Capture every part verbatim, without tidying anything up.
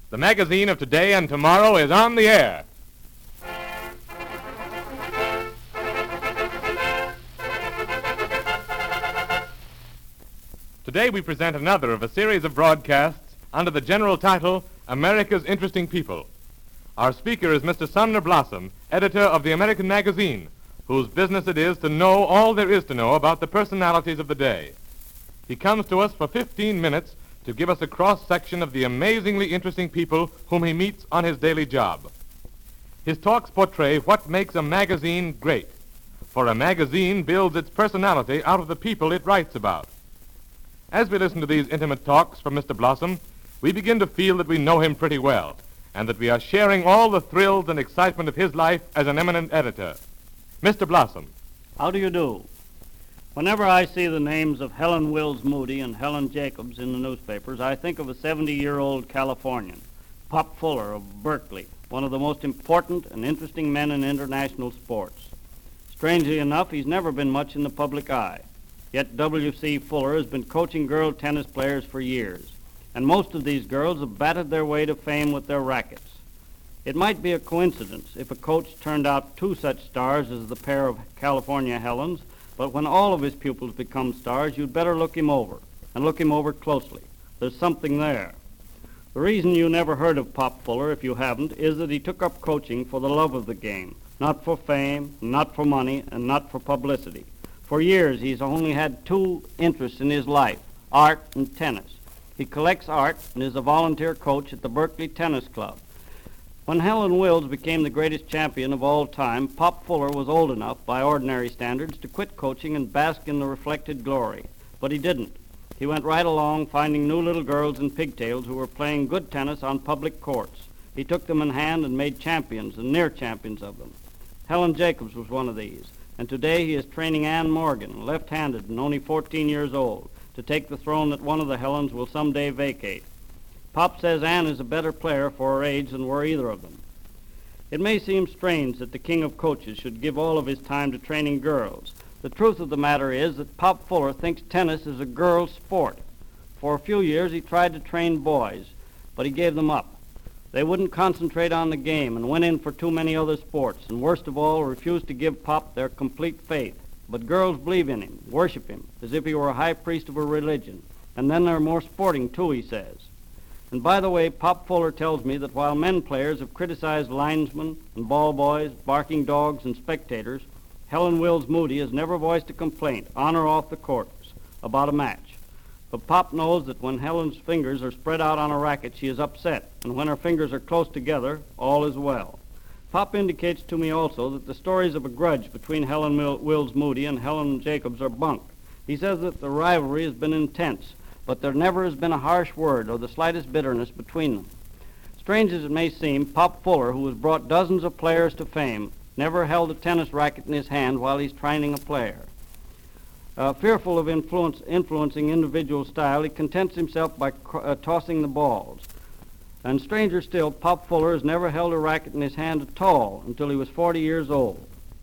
The magazine of today and tomorrow is on the air. Today we present another of a series of broadcasts under the general title, America's Interesting People. Our speaker is Mister Sumner Blossom, editor of the American Magazine, whose business it is to know all there is to know about the personalities of the day. He comes to us for fifteen minutes to give us a cross-section of the amazingly interesting people whom he meets on his daily job. His talks portray what makes a magazine great, for a magazine builds its personality out of the people it writes about. As we listen to these intimate talks from Mister Blossom, we begin to feel that we know him pretty well, and that we are sharing all the thrills and excitement of his life as an eminent editor. Mister Blossom. How do you do? Whenever I see the names of Helen Wills Moody and Helen Jacobs in the newspapers, I think of a seventy-year-old Californian, Pop Fuller of Berkeley, one of the most important and interesting men in international sports. Strangely enough, he's never been much in the public eye. Yet W C Fuller has been coaching girl tennis players for years, and most of these girls have batted their way to fame with their rackets. It might be a coincidence if a coach turned out two such stars as the pair of California Helens, but when all of his pupils become stars, you'd better look him over, and look him over closely. There's something there. The reason you never heard of Pop Fuller, if you haven't, is that he took up coaching for the love of the game, not for fame, not for money, and not for publicity. For years, he's only had two interests in his life, art and tennis. He collects art and is a volunteer coach at the Berkeley Tennis Club. When Helen Wills became the greatest champion of all time, Pop Fuller was old enough, by ordinary standards, to quit coaching and bask in the reflected glory. But he didn't. He went right along, finding new little girls in pigtails who were playing good tennis on public courts. He took them in hand and made champions and near champions of them. Helen Jacobs was one of these. And today he is training Ann Morgan, left-handed and only fourteen years old, to take the throne that one of the Helens will someday vacate. Pop says Ann is a better player for her age than were either of them. It may seem strange that the king of coaches should give all of his time to training girls. The truth of the matter is that Pop Fuller thinks tennis is a girl's sport. For a few years he tried to train boys, but he gave them up. They wouldn't concentrate on the game and went in for too many other sports, and worst of all, refused to give Pop their complete faith. But girls believe in him, worship him, as if he were a high priest of a religion. And then they're more sporting, too, he says. And by the way, Pop Fuller tells me that while men players have criticized linesmen and ball boys, barking dogs, and spectators, Helen Wills Moody has never voiced a complaint, on or off the courts, about a match. But Pop knows that when Helen's fingers are spread out on a racket, she is upset, and when her fingers are close together, all is well. Pop indicates to me also that the stories of a grudge between Helen Mil- Wills Moody and Helen Jacobs are bunk. He says that the rivalry has been intense, but there never has been a harsh word or the slightest bitterness between them. Strange as it may seem, Pop Fuller, who has brought dozens of players to fame, never held a tennis racket in his hand while he's training a player. Uh, fearful of influence, influencing individual style, he contents himself by cr- uh, tossing the balls. And stranger still, Pop Fuller has never held a racket in his hand at all until he was forty years old.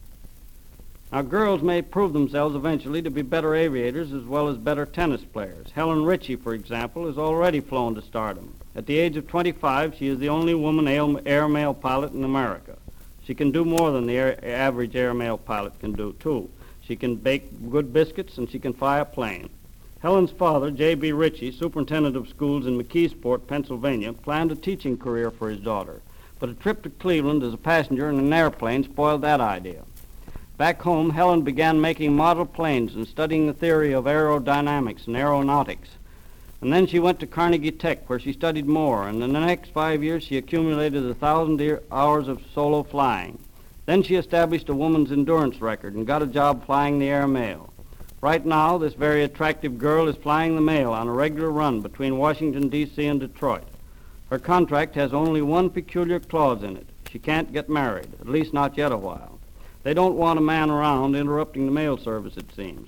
Now, girls may prove themselves eventually to be better aviators as well as better tennis players. Helen Richie, for example, has already flown to stardom. At the age of twenty-five, she is the only woman airmail pilot in America. She can do more than the air, average airmail pilot can do, too. She can bake good biscuits, and she can fly a plane. Helen's father, J B Ritchie, superintendent of schools in McKeesport, Pennsylvania, planned a teaching career for his daughter. But a trip to Cleveland as a passenger in an airplane spoiled that idea. Back home, Helen began making model planes and studying the theory of aerodynamics and aeronautics. And then she went to Carnegie Tech, where she studied more, and in the next five years she accumulated a thousand ear- hours of solo flying. Then she established a woman's endurance record and got a job flying the air mail. Right now, this very attractive girl is flying the mail on a regular run between Washington, D C and Detroit. Her contract has only one peculiar clause in it. She can't get married, at least not yet a while. They don't want a man around interrupting the mail service, it seems.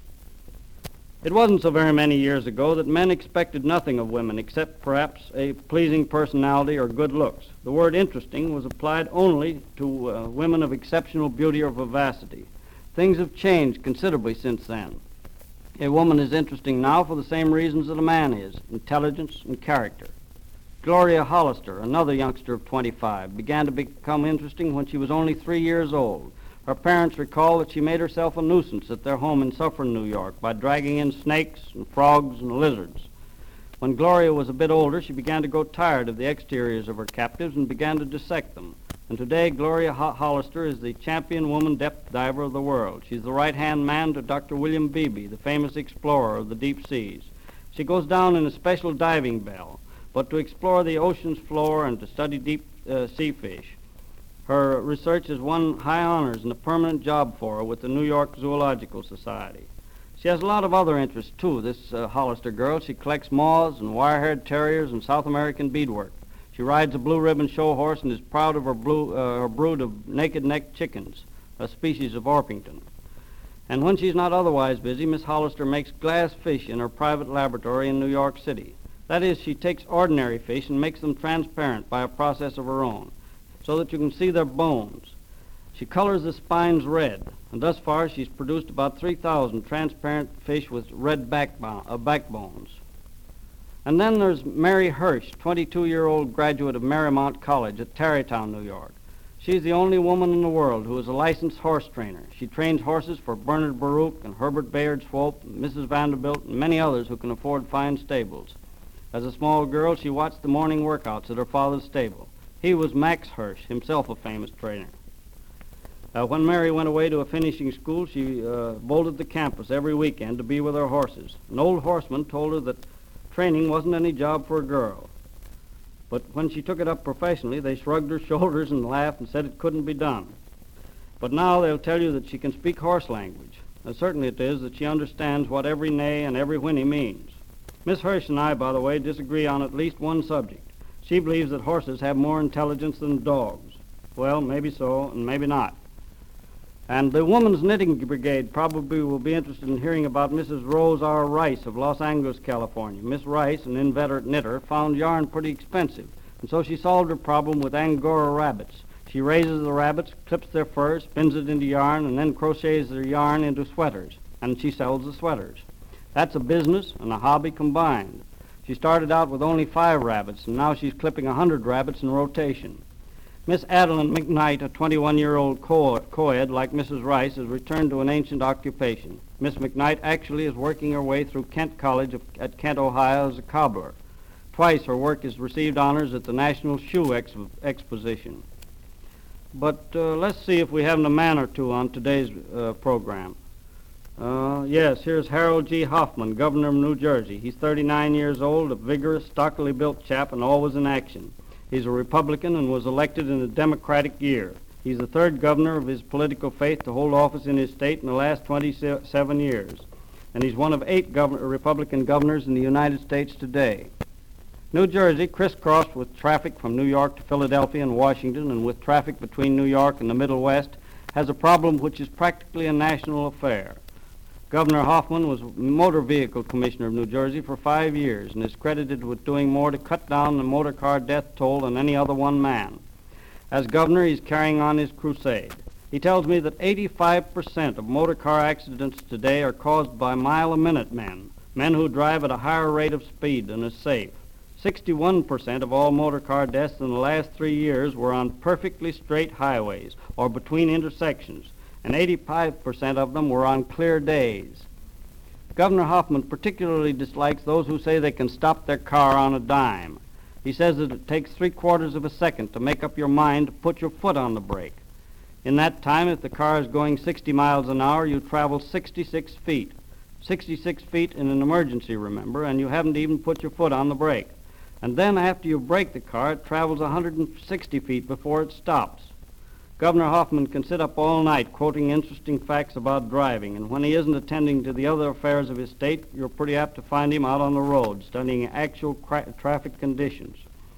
It wasn't so very many years ago that men expected nothing of women except perhaps a pleasing personality or good looks. The word interesting was applied only to uh, women of exceptional beauty or vivacity. Things have changed considerably since then. A woman is interesting now for the same reasons that a man is, intelligence and character. Gloria Hollister, another youngster of twenty-five, began to become interesting when she was only three years old. Her parents recall that she made herself a nuisance at their home in Suffern, New York, by dragging in snakes and frogs and lizards. When Gloria was a bit older, she began to grow tired of the exteriors of her captives and began to dissect them. And today, Gloria Ho- Hollister is the champion woman depth diver of the world. She's the right-hand man to Doctor William Beebe, the famous explorer of the deep seas. She goes down in a special diving bell, but to explore the ocean's floor and to study deep uh, sea fish. Her research has won high honors and a permanent job for her with the New York Zoological Society. She has a lot of other interests, too, this uh, Hollister girl. She collects moths and wire-haired terriers and South American beadwork. She rides a blue-ribbon show horse and is proud of her, blue, uh, her brood of naked-necked chickens, a species of Orpington. And when she's not otherwise busy, Miss Hollister makes glass fish in her private laboratory in New York City. That is, she takes ordinary fish and makes them transparent by a process of her own, so that you can see their bones. She colors the spines red, and thus far she's produced about three thousand transparent fish with red backbone, uh, backbones. And then there's Mary Hirsch, twenty-two-year-old graduate of Marymount College at Tarrytown, New York. She's the only woman in the world who is a licensed horse trainer. She trains horses for Bernard Baruch and Herbert Bayard Swope, and Missus Vanderbilt, and many others who can afford fine stables. As a small girl, she watched the morning workouts at her father's stable. He was Max Hirsch, himself a famous trainer. Uh, when Mary went away to a finishing school, she uh, bolted the campus every weekend to be with her horses. An old horseman told her that training wasn't any job for a girl. But when she took it up professionally, they shrugged her shoulders and laughed and said it couldn't be done. But now they'll tell you that she can speak horse language. And certainly it is that she understands what every neigh and every whinny means. Miss Hirsch and I, by the way, disagree on at least one subject. She believes that horses have more intelligence than dogs. Well, maybe so, and maybe not. And the Woman's Knitting Brigade probably will be interested in hearing about Missus Rose R. Rice of Los Angeles, California. Miss Rice, an inveterate knitter, found yarn pretty expensive, and so she solved her problem with Angora rabbits. She raises the rabbits, clips their fur, spins it into yarn, and then crochets their yarn into sweaters, and she sells the sweaters. That's a business and a hobby combined. She started out with only five rabbits, and now she's clipping a hundred rabbits in rotation. Miss Adeline McKnight, a twenty-one-year-old co- co-ed like Missus Rice, has returned to an ancient occupation. Miss McKnight actually is working her way through Kent College of, at Kent, Ohio as a cobbler. Twice her work has received honors at the National Shoe Ex- Exposition. But uh, let's see if we have a man or two on today's uh, program. Uh, yes, here's Harold G. Hoffman, governor of New Jersey. He's thirty-nine years old, a vigorous, stockily built chap, and always in action. He's a Republican and was elected in a Democratic year. He's the third governor of his political faith to hold office in his state in the last twenty-seven years. And he's one of eight gov- Republican governors in the United States today. New Jersey, crisscrossed with traffic from New York to Philadelphia and Washington, and with traffic between New York and the Middle West, has a problem which is practically a national affair. Governor Hoffman was motor vehicle commissioner of New Jersey for five years and is credited with doing more to cut down the motor car death toll than any other one man. As governor, he's carrying on his crusade. He tells me that eighty-five percent of motor car accidents today are caused by mile-a-minute men, men who drive at a higher rate of speed than is safe. sixty-one percent of all motor car deaths in the last three years were on perfectly straight highways or between intersections, and eighty-five percent of them were on clear days. Governor Hoffman particularly dislikes those who say they can stop their car on a dime. He says that it takes three-quarters of a second to make up your mind to put your foot on the brake. In that time, if the car is going sixty miles an hour, you travel sixty-six feet. sixty-six feet in an emergency, remember, and you haven't even put your foot on the brake. And then after you brake the car, it travels one hundred sixty feet before it stops. Governor Hoffman can sit up all night quoting interesting facts about driving, and when he isn't attending to the other affairs of his state, you're pretty apt to find him out on the road studying actual cra- traffic conditions.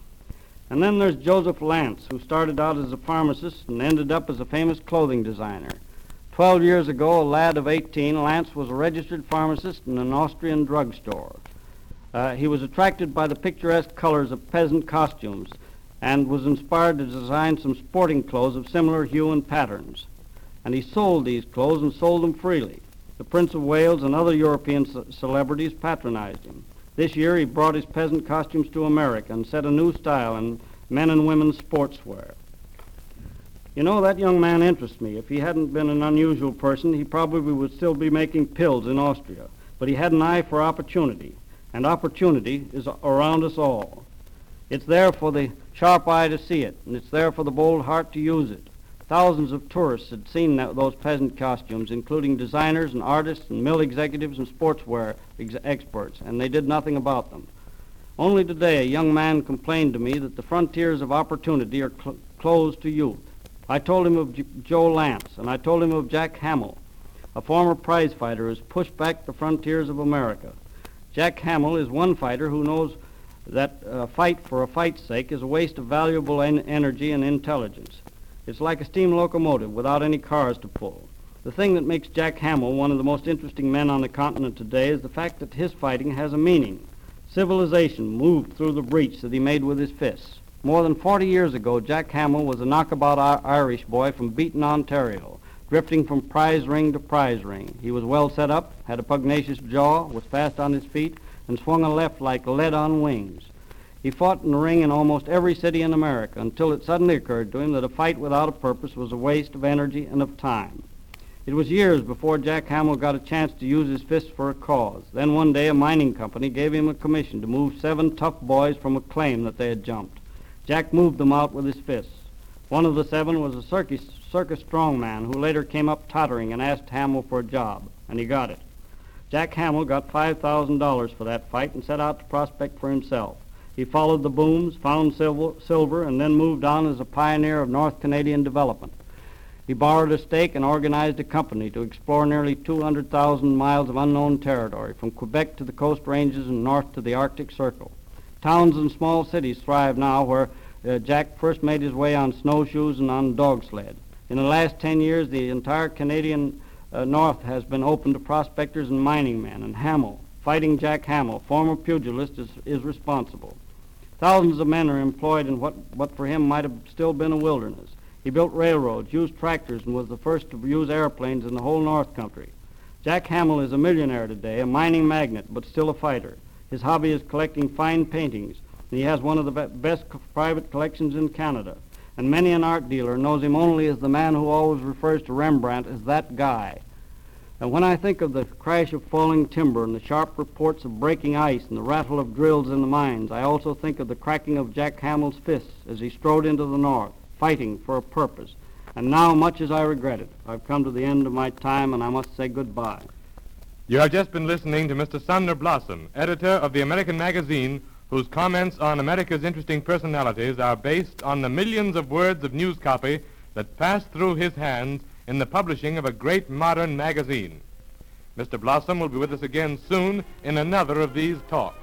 And then there's Joseph Lance, who started out as a pharmacist and ended up as a famous clothing designer. Twelve years ago, a lad of eighteen, Lance was a registered pharmacist in an Austrian drugstore. Uh, he was attracted by the picturesque colors of peasant costumes and was inspired to design some sporting clothes of similar hue and patterns. And he sold these clothes and sold them freely. The Prince of Wales and other European ce- celebrities patronized him. This year he brought his peasant costumes to America and set a new style in men and women's sportswear. You know, that young man interests me. If he hadn't been an unusual person, he probably would still be making pills in Austria. But he had an eye for opportunity, and opportunity is around us all. It's there for the sharp eye to see it, and it's there for the bold heart to use it. Thousands of tourists had seen that, those peasant costumes, including designers and artists and mill executives and sportswear ex- experts, and they did nothing about them. Only today a young man complained to me that the frontiers of opportunity are cl- closed to youth. I told him of J- Joe Lance, and I told him of Jack Hamill, a former prize fighter who has pushed back the frontiers of America. Jack Hamill is one fighter who knows that a fight for a fight's sake is a waste of valuable en- energy and intelligence. It's like a steam locomotive without any cars to pull. The thing that makes Jack Hamill one of the most interesting men on the continent today is the fact that his fighting has a meaning. Civilization moved through the breach that he made with his fists. More than forty years ago, Jack Hamill was a knockabout I- Irish boy from Beaton, Ontario, drifting from prize ring to prize ring. He was well set up, had a pugnacious jaw, was fast on his feet, and swung a left like lead on wings. He fought in the ring in almost every city in America until it suddenly occurred to him that a fight without a purpose was a waste of energy and of time. It was years before Jack Hamill got a chance to use his fists for a cause. Then one day a mining company gave him a commission to move seven tough boys from a claim that they had jumped. Jack moved them out with his fists. One of the seven was a circus, circus strongman who later came up tottering and asked Hamill for a job, and he got it. Jack Hamill got five thousand dollars for that fight and set out to prospect for himself. He followed the booms, found silver, silver, and then moved on as a pioneer of North Canadian development. He borrowed a stake and organized a company to explore nearly two hundred thousand miles of unknown territory, from Quebec to the Coast Ranges and north to the Arctic Circle. Towns and small cities thrive now where uh, Jack first made his way on snowshoes and on dog sled. In the last ten years, the entire Canadian uh, North has been open to prospectors and mining men, and Hamill, Fighting Jack Hamill, former pugilist, is, is responsible. Thousands of men are employed in what, what for him might have still been a wilderness. He built railroads, used tractors, and was the first to use airplanes in the whole North Country. Jack Hamill is a millionaire today, a mining magnate, but still a fighter. His hobby is collecting fine paintings, and he has one of the be- best co- private collections in Canada. And many an art dealer knows him only as the man who always refers to Rembrandt as that guy. And when I think of the crash of falling timber and the sharp reports of breaking ice and the rattle of drills in the mines, I also think of the cracking of Jack Hamill's fists as he strode into the North, fighting for a purpose. And now, much as I regret it, I've come to the end of my time, and I must say goodbye. You have just been listening to Mister Sumner Blossom, editor of the American Magazine, whose comments on America's interesting personalities are based on the millions of words of news copy that pass through his hands in the publishing of a great modern magazine. Mister Blossom will be with us again soon in another of these talks.